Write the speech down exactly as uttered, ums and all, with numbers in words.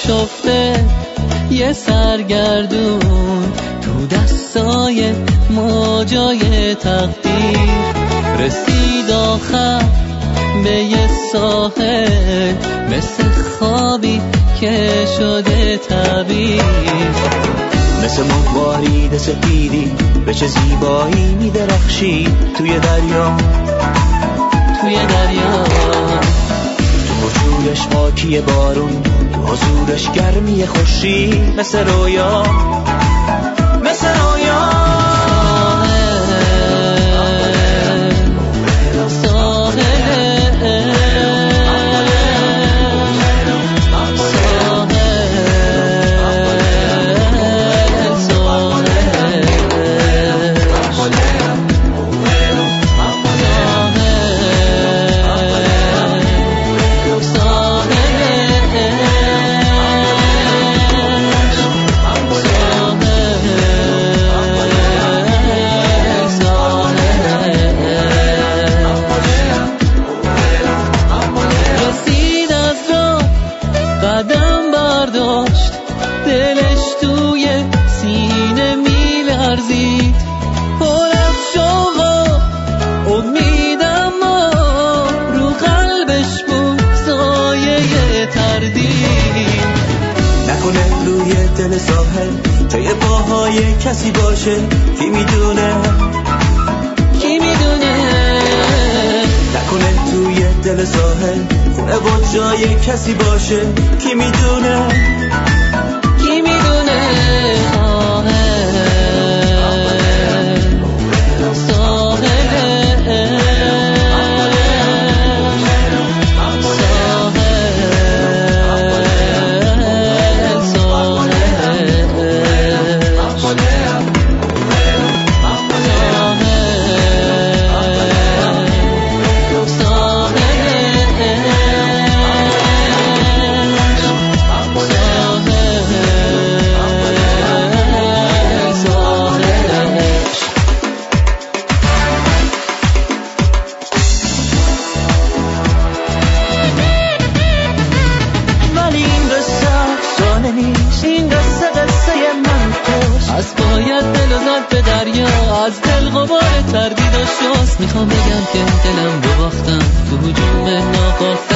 آشفته یه سرگردون تو دستای موجای تقدیر، رسید آخر به یه ساحل مثل خوابی که شده تعبیر. مثل ماهوارید سپیدی به چه زیبایی می درخشی توی دریا، توی دریا. تو وجودش خاکی بارون، تو حضورش گرمی خوشی، مثل رویا مثل رویا. قدم برداشت دلش توی سینه میلرزید، پر از شوق و امیدم رو قلبش بود سایه تردید. نکنه روی دل ساحل جای پاهای کسی باشه، کی میدونه کی میدونه. نکنه توی دل ساحل خونه و جای کسی باشه، کی میدونه کی میدونه. این قصه قصه من توست، از باید دل و زد به دریا، از دل غبار تردید و شست. میخوام بگم که دلم رو باختم تو هجوم ناخواسته